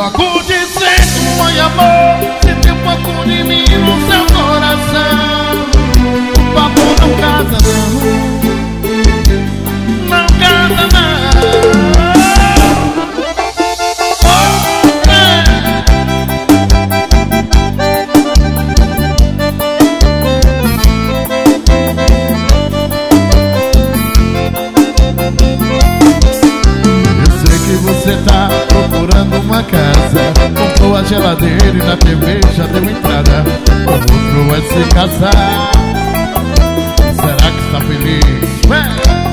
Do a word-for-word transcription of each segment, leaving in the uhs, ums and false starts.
logo dizendo: oi amor, se tem um pouco de mim no seu coração, por favor não casa não, não casa não. Você tá procurando uma casa, comprou a geladeira e na T V já deu entrada, o outro vai se casar. Será que está feliz? Ué!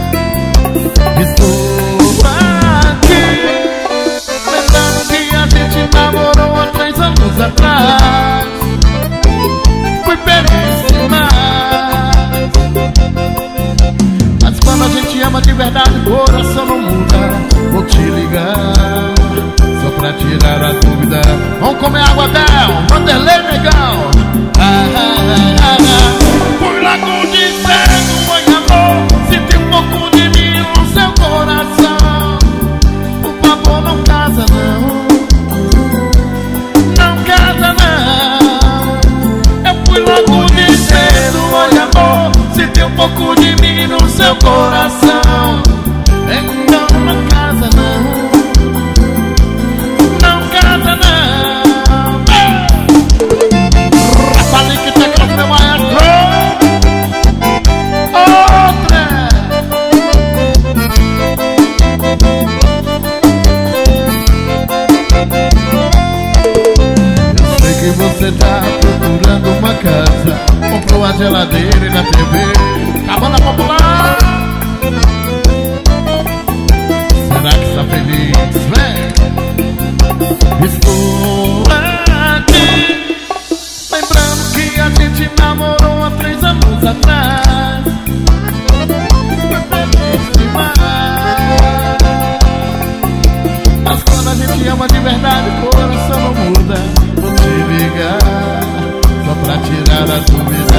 Estou aqui, lembrando que a gente namorou há três anos atrás. Fui feliz demais, mas quando a gente ama de verdade, o coração não muda. Vou te ligar só pra tirar a dúvida. Vamos comer água, Del, Vanderlei, negão. Ah, ah, ah, ah. Fui logo dizendo: oi amor, se tem um pouco de mim no seu coração, por favor não casa não, não casa não. Eu fui logo dizendo: oi amor, se tem um pouco de mim no seu coração, então não casa não, não casa não. Rapaz, que tá com meu maestro. Outra. Eu sei que você tá procurando uma casa, comprou a geladeira e na T V Cabana Popular. Será que está feliz? Vem! Estou aqui, lembrando que a gente namorou há três anos atrás. Foi feliz demais, mas quando a gente ama de verdade, o coração não muda. Vou te ligar só pra tirar a dúvida.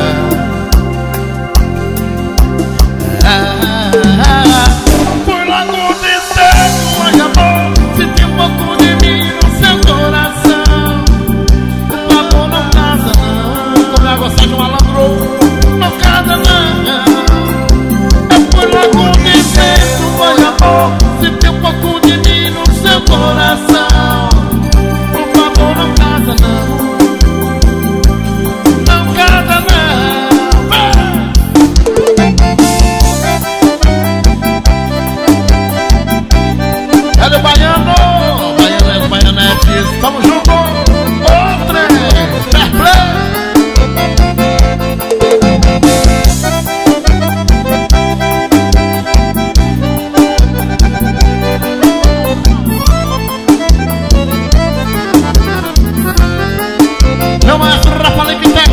Ah, ah, ah. Fui logo dizendo: oi amor, se tem um pouco de mim no seu coração, por favor não casa não. Como água sai de um malandro, não casa não. Eu fui logo dizendo: oi amor, se tem um pouco de mim no seu coração, por favor não casa não, não casa não. Cadê o baiano? Baianetes, baianetes, tamo junto! Outra! Fair play! Meu maestro Rafa Liquité,